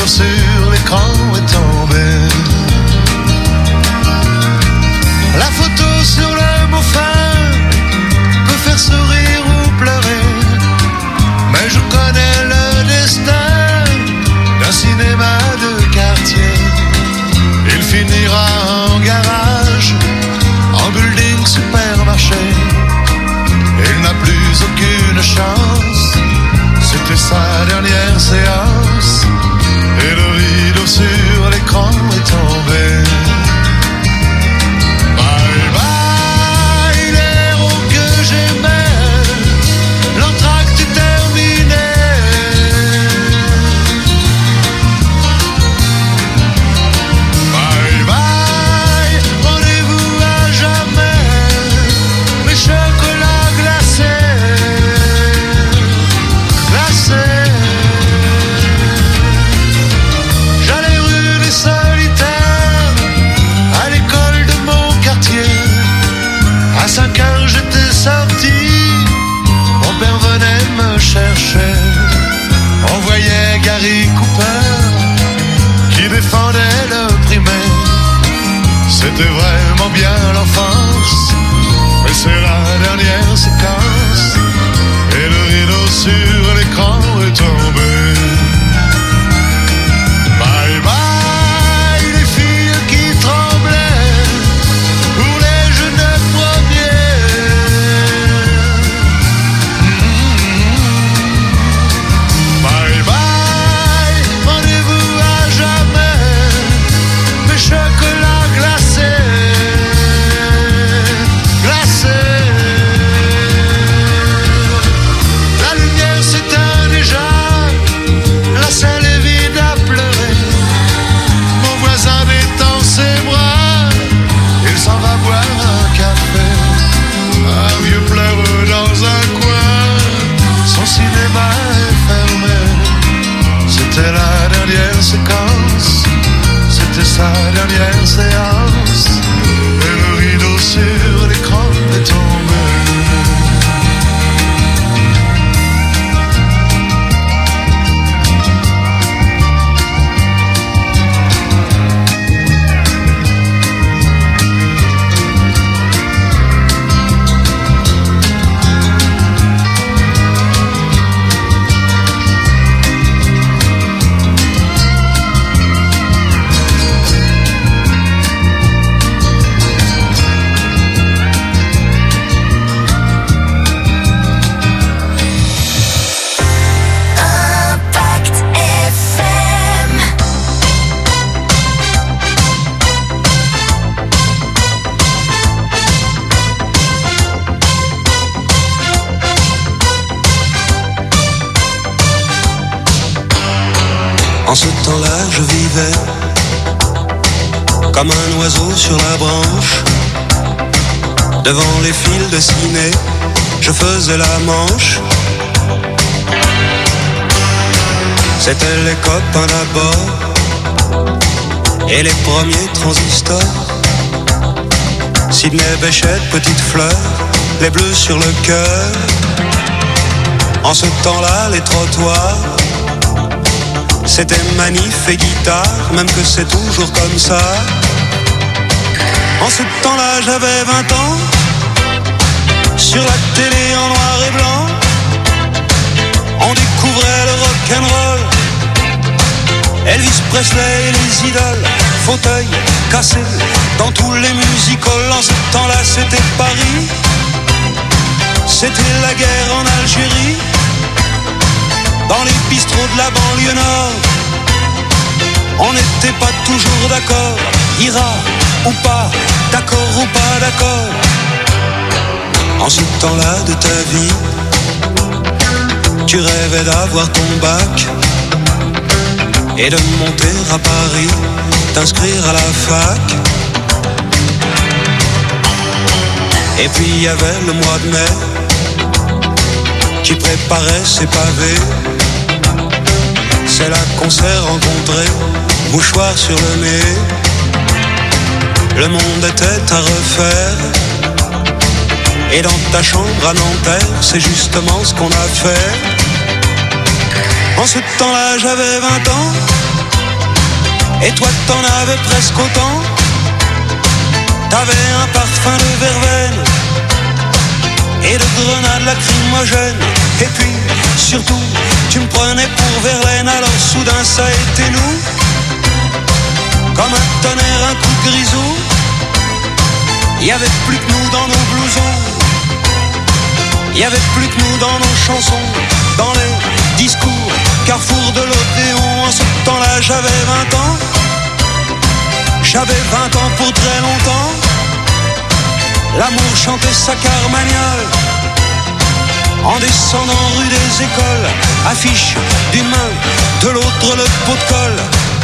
rideau sur l'écran est tombé. La photo sur le mot fin peut faire sourire ou pleurer, mais je connais le destin d'un cinéma de quartier. Il finira en garage, en building supermarché. Il n'a plus aucune chance, c'était sa dernière séance, et le rideau sur l'écran est tombé. Bye bye l'héros que j'aimais, l'entracte est terminé. Bye bye, rendez-vous à jamais, mes chocolats glacés, glacés. J'allais rue des Solitaires, à l'école de mon quartier. À 5 heures j'étais sorti, mon père venait me chercher. On voyait Gary Cooper qui défendait le primaire. C'était vraiment bien l'enfance, mais c'est la dernière séquence, et le rideau sur l'écran est tombé. Bye bye les filles qui tremblaient pour les jeunes premiers. Bye bye, rendez-vous à jamais, mes chocolats glacés, glacés. La lumière s'éteint déjà, la salle est vide à pleurer. Mon voisin détend ses bras, il s'en va boire un café. Un vieux pleure dans un coin, son cinéma est fermé. C'était la dernière séquence, c'était sa dernière séance, et le rideau sur l'écran est tombé. En ce temps-là, je vivais comme un oiseau sur la branche. Devant les fils de ciné, je faisais la manche. C'était les copains d'abord et les premiers transistors. Sidney Bechet, Petite Fleur, les bleus sur le cœur. En ce temps-là, les trottoirs, c'était manif et guitare, même que c'est toujours comme ça. En ce temps-là, j'avais 20 ans, sur la télé en noir et blanc, on découvrait le rock'n'roll, Elvis Presley et les idoles, fauteuil cassé dans tous les music-halls. En ce temps-là, c'était Paris, c'était la guerre en Algérie, dans les bistrots de la banlieue nord, on n'était pas toujours d'accord, ira ou pas, d'accord ou pas d'accord. En ce temps-là de ta vie, tu rêvais d'avoir ton bac et de monter à Paris, t'inscrire à la fac. Et puis il y avait le mois de mai qui préparait ses pavés. C'est là qu'on s'est rencontrés, mouchoir sur le nez. Le monde était à refaire, et dans ta chambre à Nanterre, c'est justement ce qu'on a fait. En ce temps-là, j'avais 20 ans, Et toi t'en avais presque autant. T'avais un parfum de verveine et de grenades lacrymogènes. Et puis, surtout, tu me prenais pour Verlaine. Alors soudain ça a été nous, comme un tonnerre, un coup de grisou. Y avait plus que nous dans nos blousons, y avait plus que nous dans nos chansons, dans les discours, carrefour de l'Odéon. En ce temps-là j'avais 20 ans. J'avais 20 ans pour très longtemps. L'amour chantait sa carmagnole en descendant rue des Écoles. Affiche d'une main, de l'autre le pot de colle.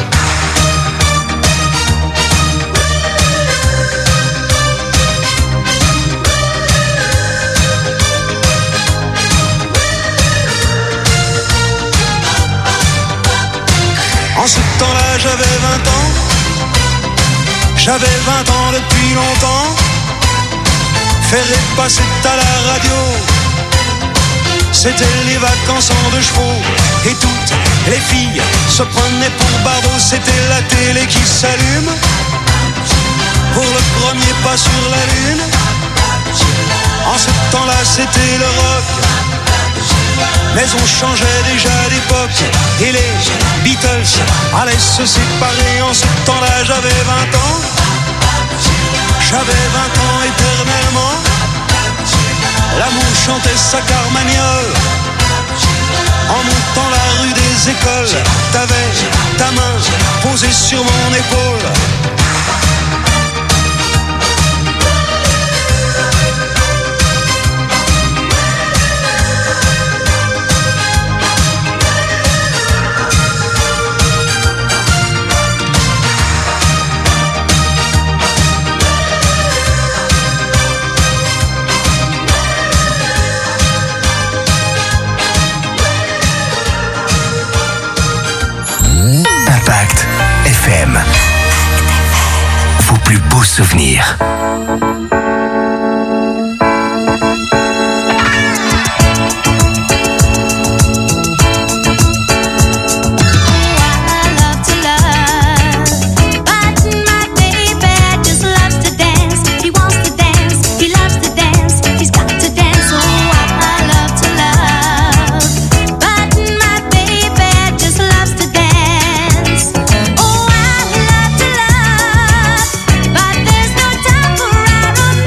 En ce temps-là j'avais 20 ans. J'avais 20 ans depuis longtemps. Ferré passait à la radio. C'était les vacances en 2 chevaux. Et toutes les filles se prenaient pour Bardot. C'était la télé qui s'allume pour le premier pas sur la lune. En ce temps-là c'était le rock, mais on changeait déjà d'époque. Et les Beatles allaient se séparer. En ce temps-là j'avais 20 ans. J'avais 20 ans éternellement. L'amour chantait sa carmagnole en montant la rue des Écoles. T'avais ta main posée sur mon épaule. Impact FM. Vos plus beaux souvenirs. But there's no time for our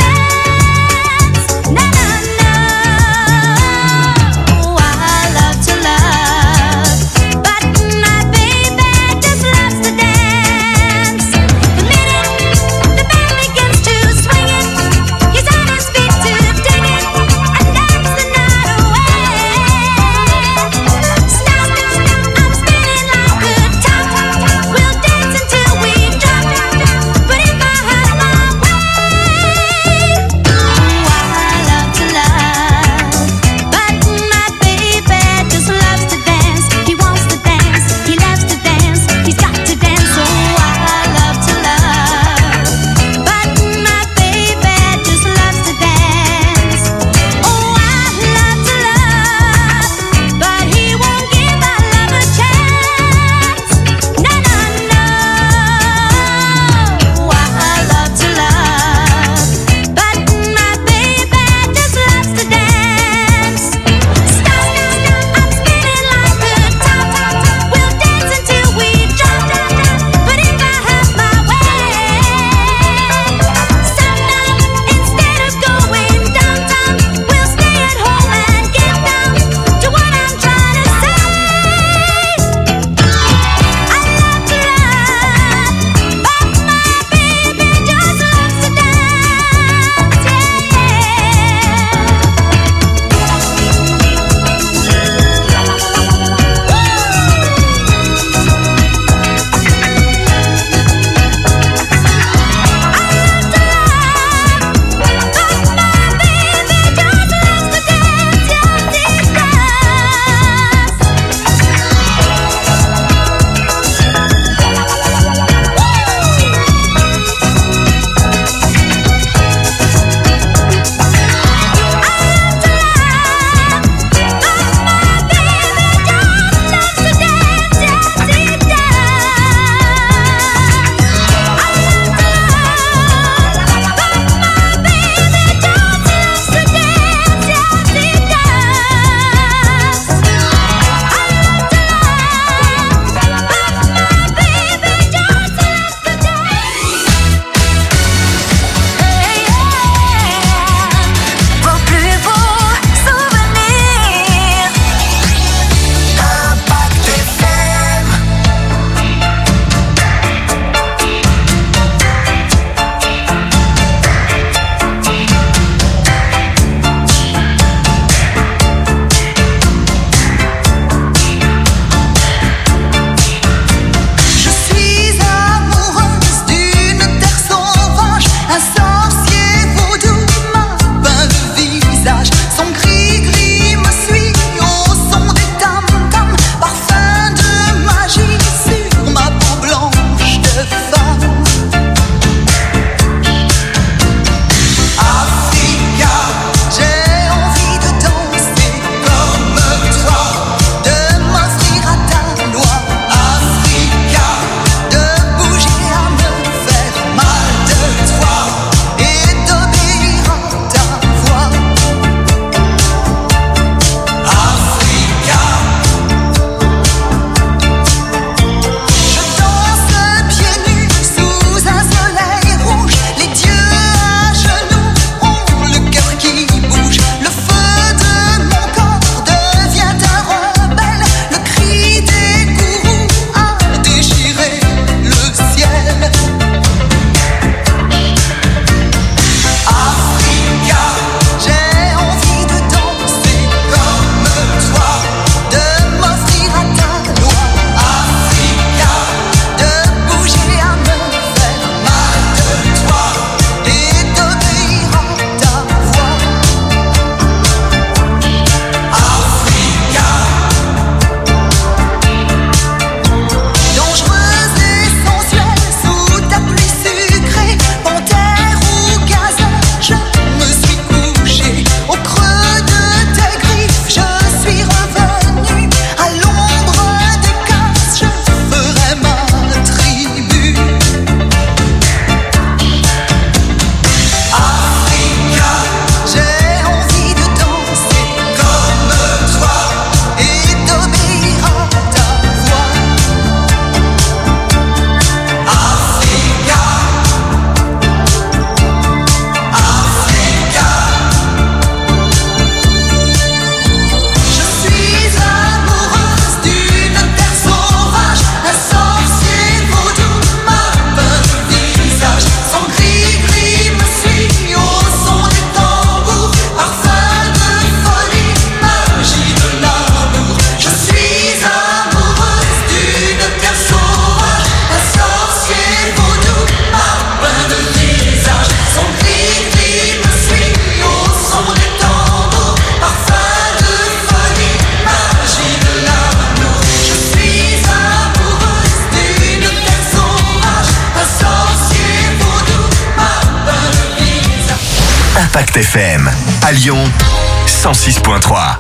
Impact FM. À Lyon, 106.3.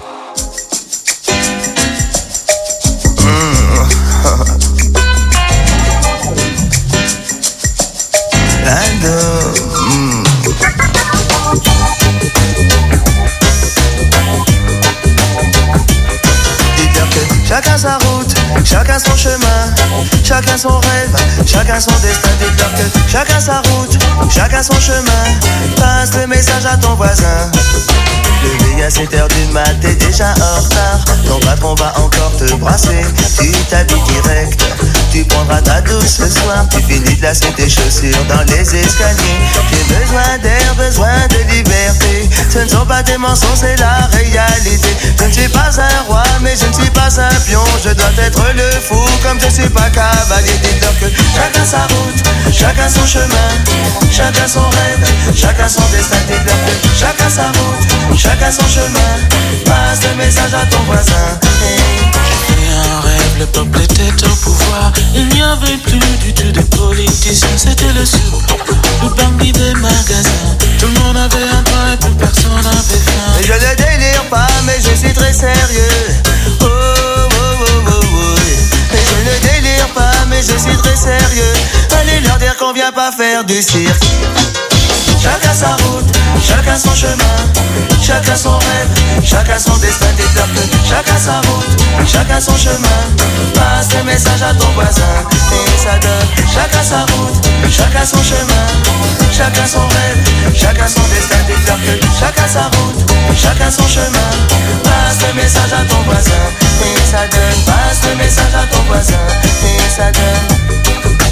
Chacun sa route, chacun son chemin, chacun son rêve, chacun son destin. Dis-leur que chacun sa route, chacun son chemin. Passe le message à ton voisin. Levé à 7h du mat, t'es déjà en retard. Ton patron va encore te brasser. Tu t'habilles direct, tu prendras ta douche ce soir. Tu finis de lasser tes chaussures dans les escaliers. J'ai besoin d'air, besoin de liberté. Ce ne sont pas des mensonges, c'est la réalité. Je ne suis pas un roi, mais je ne suis pas un pion. Je dois être le fou, comme je suis pas cavalier. Dis-leur que chacun sa route, chacun son chemin, chacun son rêve, chacun son destin. Dis-leur que chacun sa route, chacun son chemin. Passe le message à ton voisin. J'ai fait un rêve, le peuple était au pouvoir. Il n'y avait plus du tout de politiciens. C'était le sou, le bandit des magasins. Tout le monde avait un pain et plus personne n'avait faim. Je ne délire pas, mais je suis très sérieux. Oh, oh, oh, oh, oh. Et je ne délire pas, mais je suis très sérieux. Allez leur dire qu'on vient pas faire du cirque. Chacun sa route, chacun son chemin, chacun son rêve, chacun son destin. Dis-leur que chacun sa route, chacun son chemin. Passe le message à ton voisin et ça donne. Chacun sa route, chacun son chemin, chacun son rêve, chacun son destin. Dis-leur que chacun sa route, chacun son chemin. Passe le message à ton voisin et ça donne. Passe le message à ton voisin et ça donne.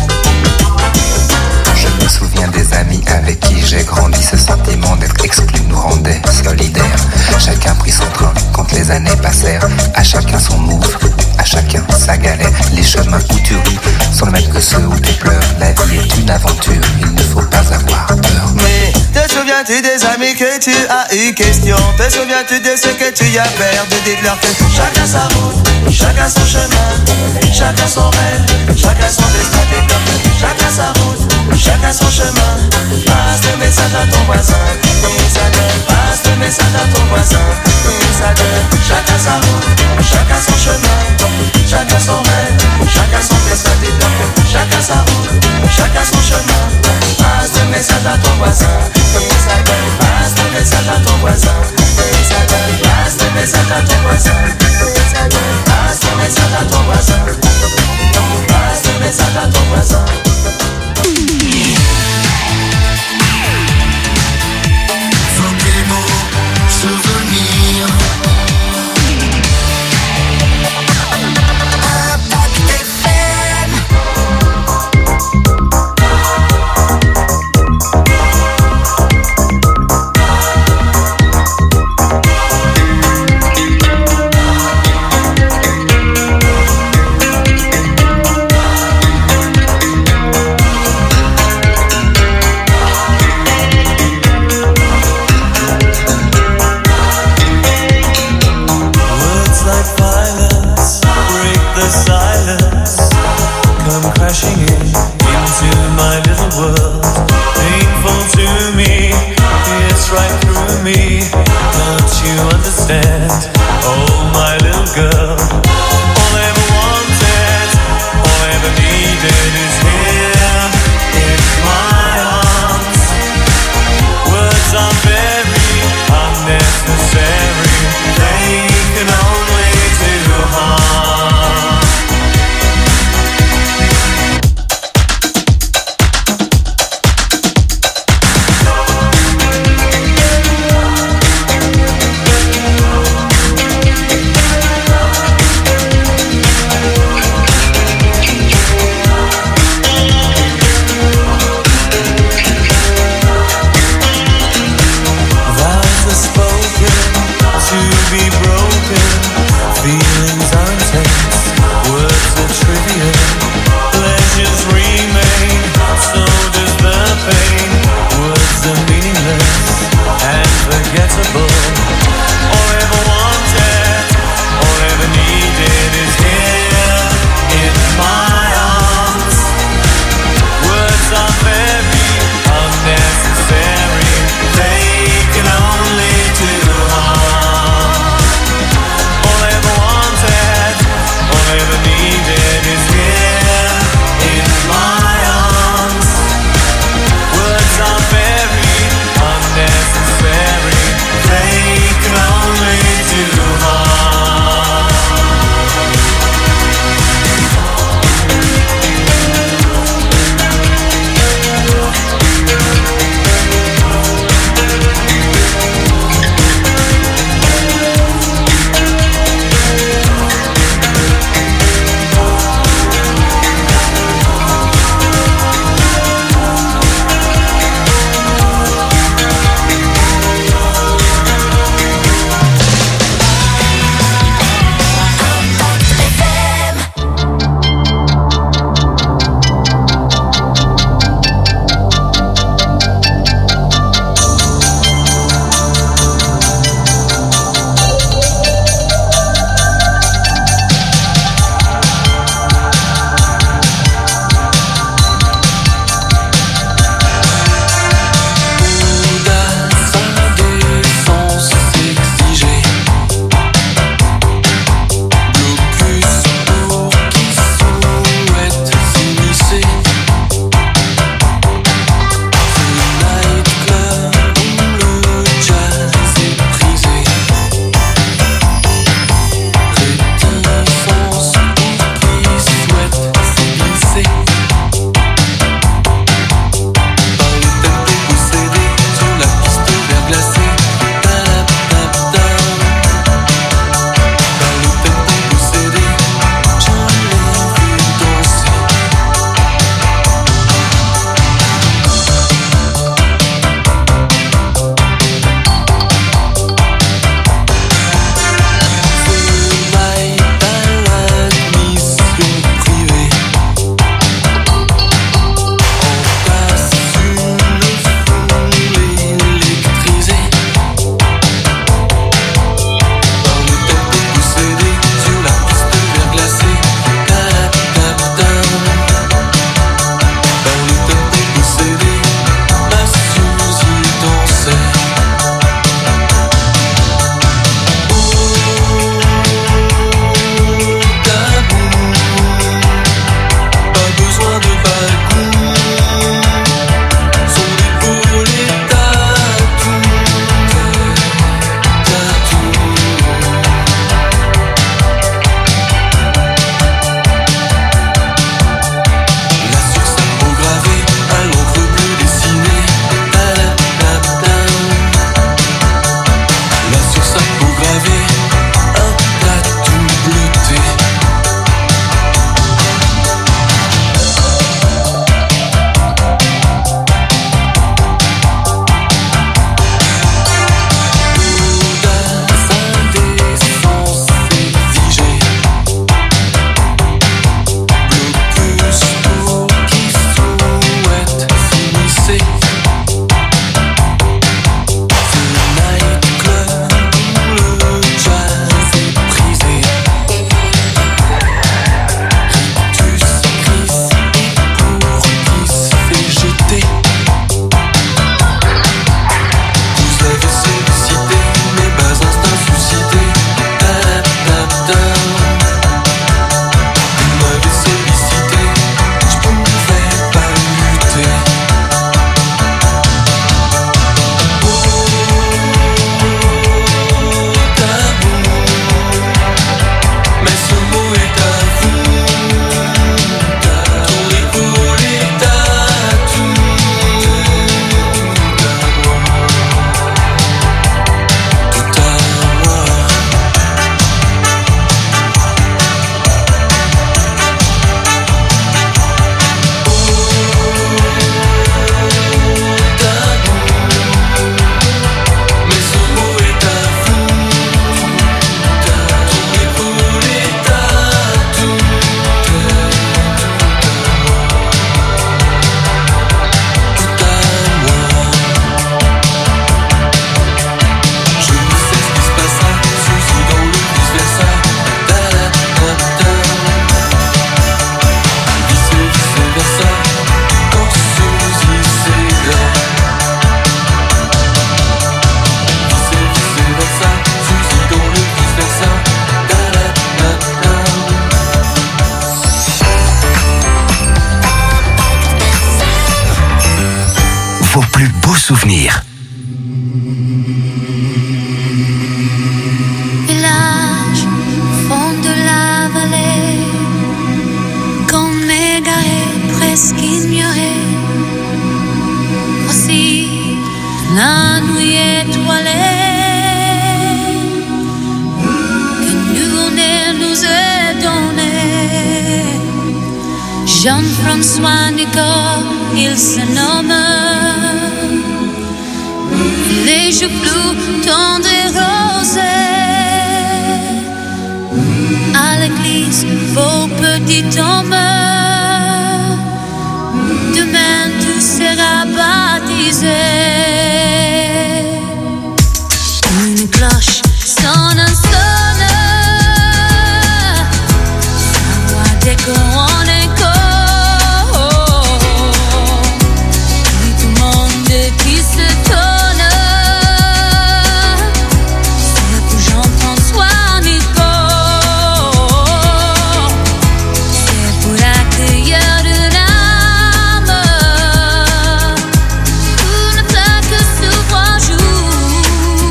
Je me souviens des amis avec qui j'ai grandi. Ce sentiment d'être exclu nous rendait solidaires. Chacun prit son train quand les années passèrent. À chacun son move, à chacun sa galère. Les chemins où tu ris sont les mêmes que ceux où tu pleures. La vie est une aventure, il ne faut pas avoir peur. Mais te souviens-tu des amis que tu as eu question? Te souviens-tu de ce que tu as perdu? Dites-leur que chacun sa route, chacun son chemin, chacun son rêve, chacun son destin. Dites-leur que chacun sa route, chacun son chemin. Passe le message à ton voisin et ça donne. Passe le message à ton voisin et ça donne. Chacun sa route, chacun son chemin, chacun son rêve, chacun son destin. Dis-leur que chacun sa route, chacun son chemin. Passe le message à ton voisin et ça donne. Passe le message à ton voisin et ça donne. Passe le message à ton voisin et ça donne. Passe le message à ton voisin. Passe le message à ton voisin. plus beaux souvenirs. Village, fond de la vallée, comme égaré, presque ignoré. Aussi, la nuit étoilée que nous est donnée. Jean-François Nicole, il se nomme. Les joues blues tendres et rosées. À l'église, vos petits tombes. Demain, tout sera baptisé. Une cloche sonne, sonne. Sa voix d'écho en écho. Et tout le monde qui se tourne. C'est pour Jean-François Nicole. C'est pour accueillir une âme. Une flaque s'ouvre un jour.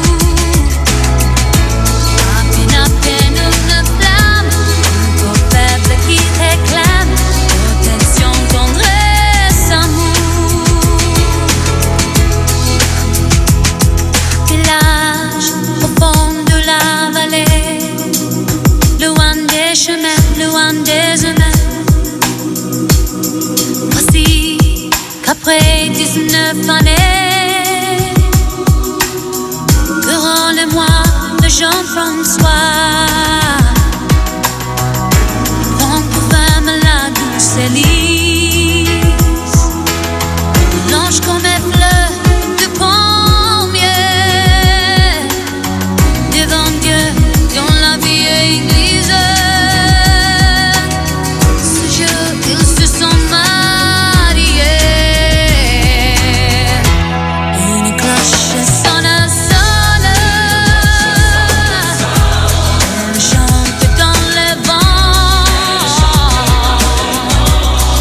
À peine une flamme. Un corps faible qui réclame protection, tendresse, amour. Village au fond de la vallée, loin des chemins, loin des humains. Voici qu'après 19 années, que rend le mois de Jean-François. Prends pour femme la douce Élise, blanche comme les fleurs de pommier, devant Dieu dans la vieille église. Ce jour, ils se sont mariés. Une cloche sonne, sonne. Elle chante dans le vent.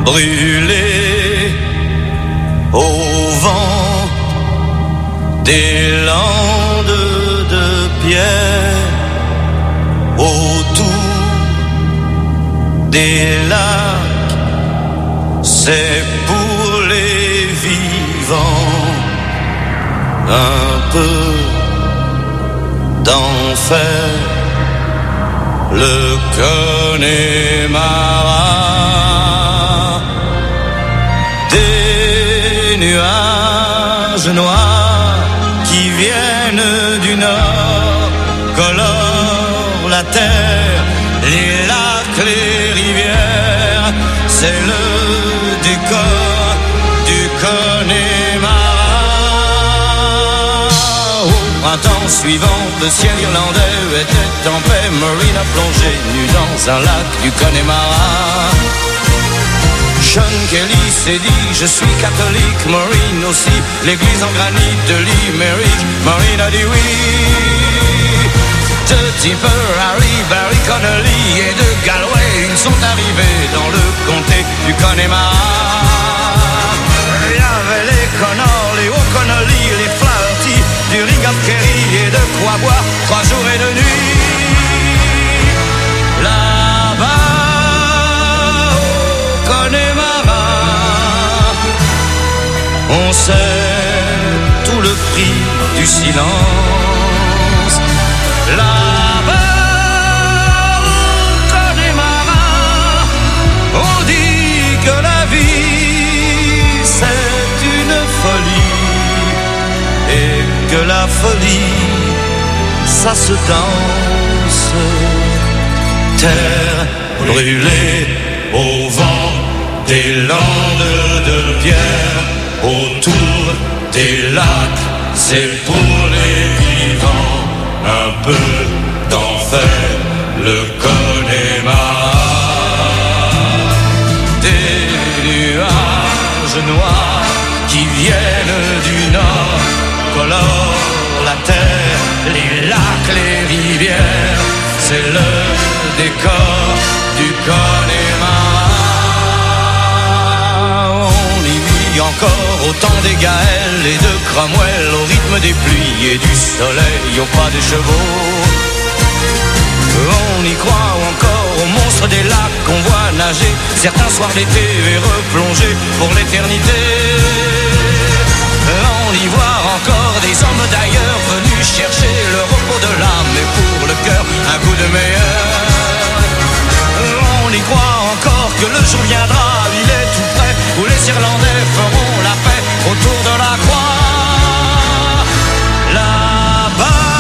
brûlé au vent des landes de pierre, autour des lacs, c'est pour les vivants un peu d'enfer, le Connemara, des nuages noirs qui viennent du nord, colorent la terre, les lacs, les rivières, c'est le décor du Connemara. Au printemps suivant, le ciel irlandais était en paix. Maureen a plongé nue dans un lac du Connemara. Sean Kelly s'est dit, je suis catholique. Maureen aussi, l'église en granit de Limerick. Maureen a dit oui. De Tipper, Harry, Barry Connolly et de Galway, ils sont arrivés dans le comté du Connemara. Il y avait les Connors, les O'Connolly, les Flaherty, du Ring of Kerry et de quoi boire 3 jours et 2 nuits. Là-bas, au Connemara, on sait tout le prix du silence. Là-bas, au Connemara, on dit que la vie c'est une folie et que la folie ça se danse. Terre brûlée au vent des landes de pierre, autour des lacs, c'est pour les vivants un peu d'enfer, le Connemara. Des nuages noirs qui viennent du nord, colorent la terre, les lacs, les rivières, c'est le décor du Connemara. On y vit encore au temps des Gaëls et de Cromwell, au rythme des pluies et du soleil, au pas des chevaux. On y croit encore aux monstres des lacs qu'on voit nager certains soirs d'été et replonger pour l'éternité. On y voit encore des hommes d'ailleurs venus chercher le repos de l'âme et pour le cœur un coup de meilleur. On y croit encore que le jour viendra, il est tout près, où les Irlandais feront la paix autour de la croix. Là-bas,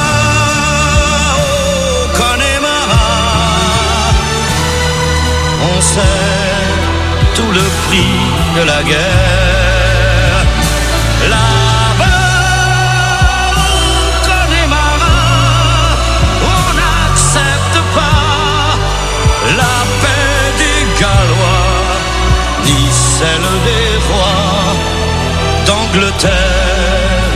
au Connemara, on sait tout le prix de la guerre. Là-bas, au Connemara, on n'accepte pas la paix des Gallois, ni celle des rois d'Angleterre.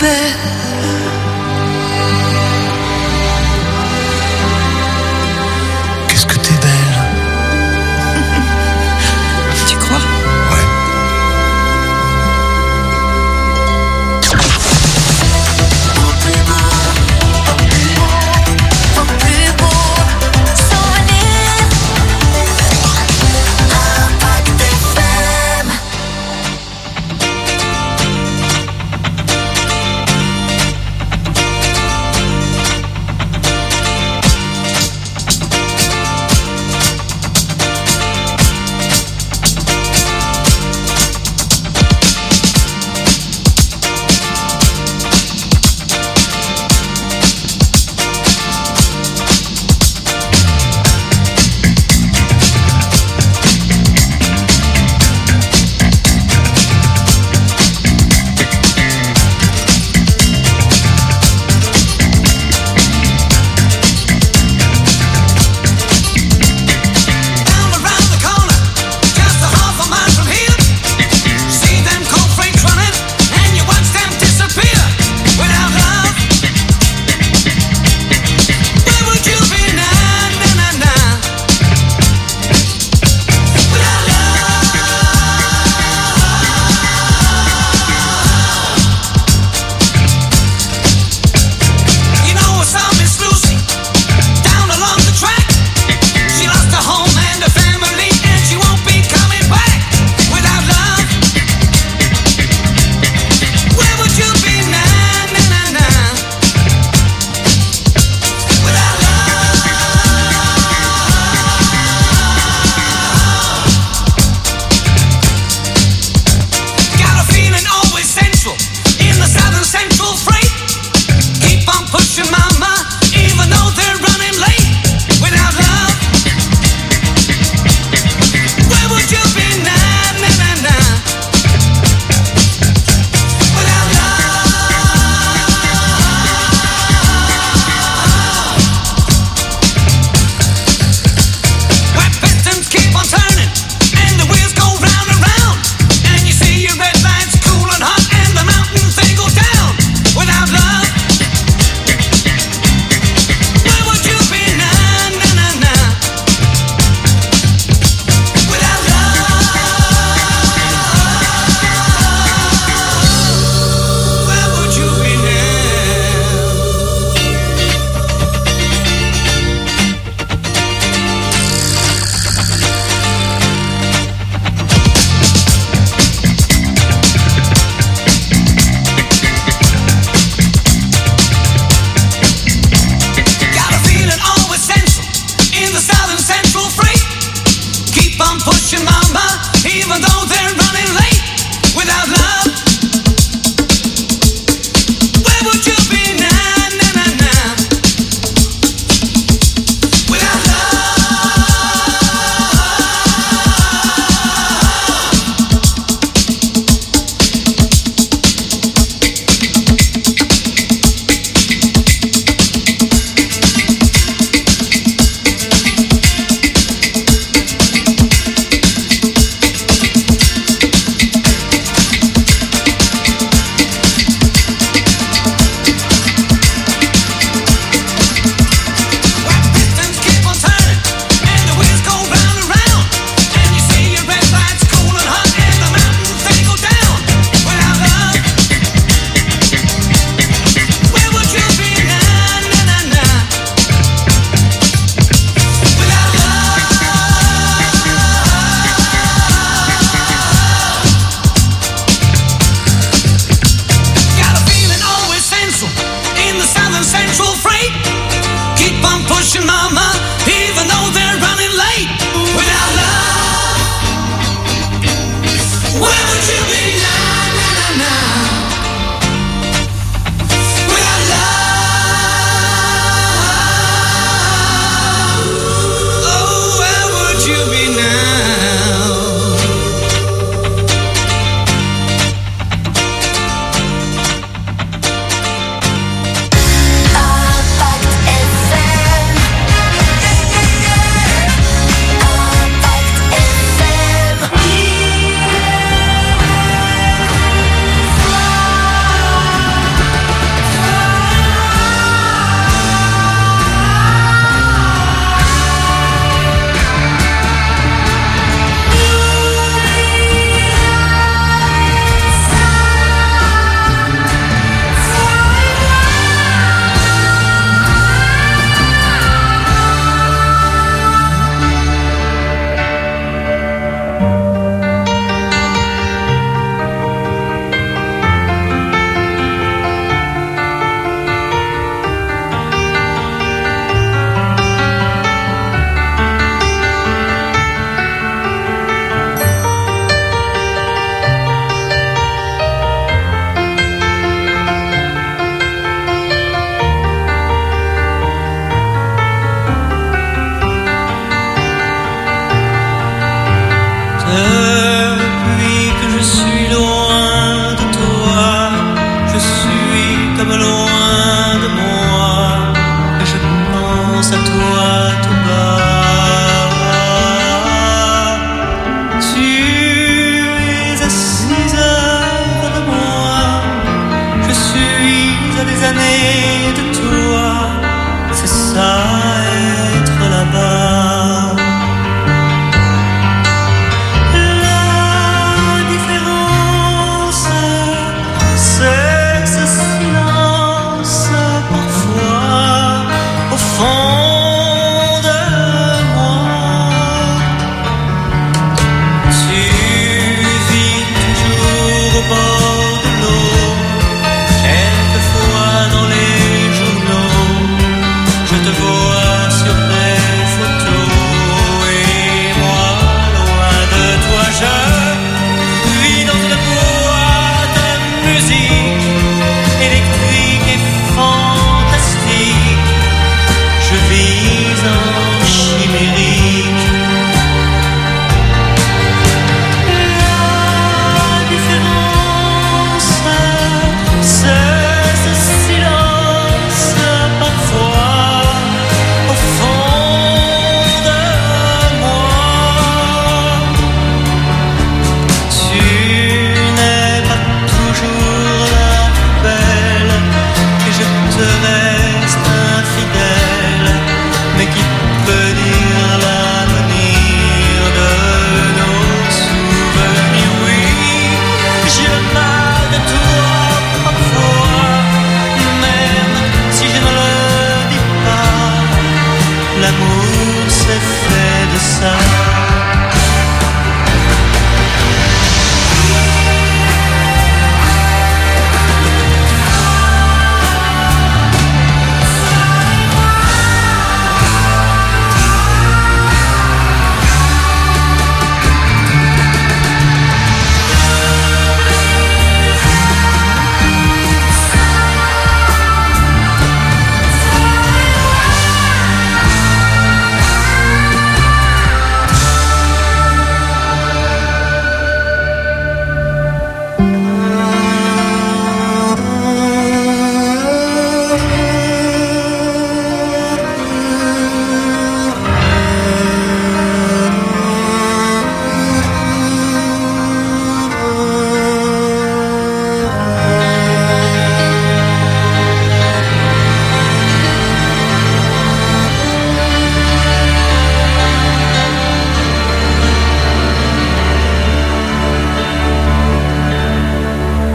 belle. Qu'est-ce que t'es belle. Tu crois? Ouais.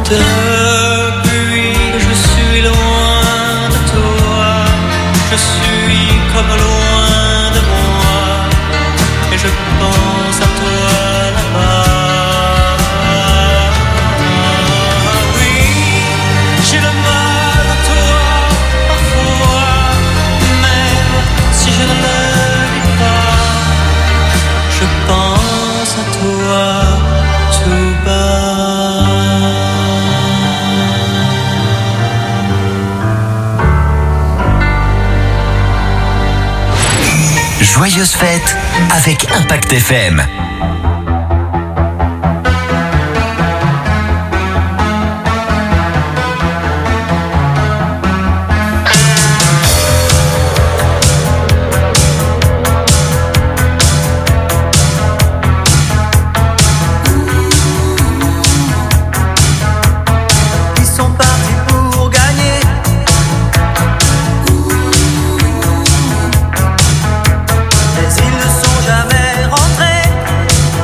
Depuis que je suis loin de toi, je suis comme loin de moi, et je pense à toi là-bas. Oui, j'ai le mal de toi parfois, même si je ne le dis pas, je pense à toi tout bas. Joyeuses fêtes avec Impact FM. Ils sont partis pour gagner. Mais ils ne sont jamais rentrés.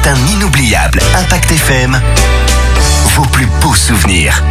C'est un inoubliable Impact FM. Vos plus beaux souvenirs.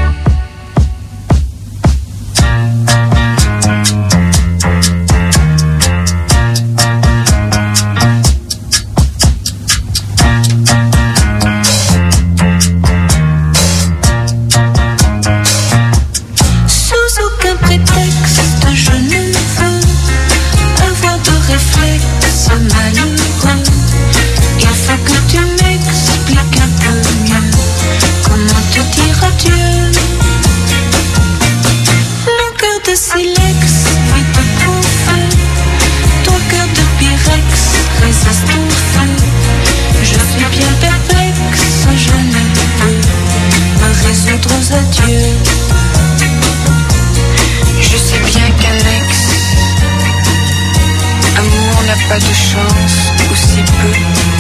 Pas de chance, ou si peu.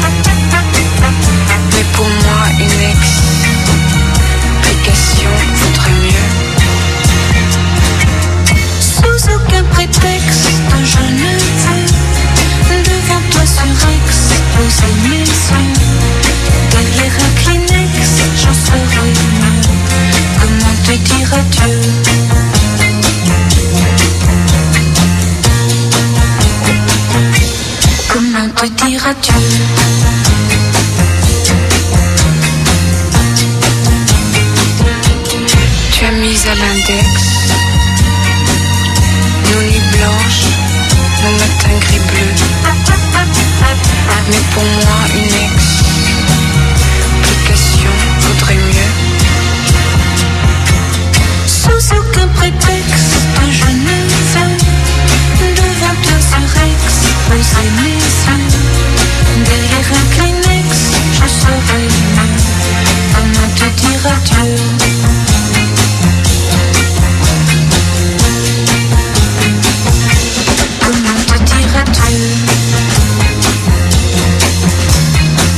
Mais pour moi, une explication vaudrait mieux. Sous aucun prétexte, je ne veux devant toi surexposer mes yeux. Derrière un Kleenex, j'en saurais mieux. Comment te dire adieu? Comment te dire adieu? Tu as mis à l'index nos nuits blanches, nos matins gris bleus. Mais pour moi,